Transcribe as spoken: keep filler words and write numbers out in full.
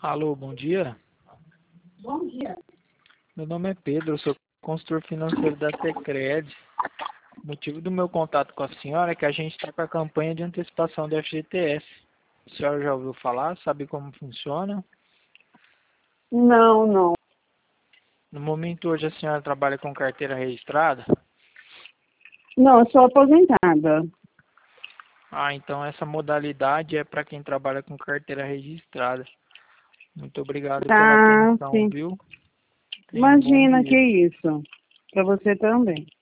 Alô, bom dia. Bom dia. Meu nome é Pedro, eu sou consultor financeiro da Sicredi. O motivo do meu contato com a senhora é que a gente está com a campanha de antecipação do F G T S. A senhora já ouviu falar? Sabe como funciona? Não, não. No momento hoje a senhora trabalha com carteira registrada? Não, eu sou aposentada. Ah, então essa modalidade é para quem trabalha com carteira registrada. Muito obrigado pela Ah, atenção, sim. viu? Tenha um bom Imagina que dia. isso. Para você também.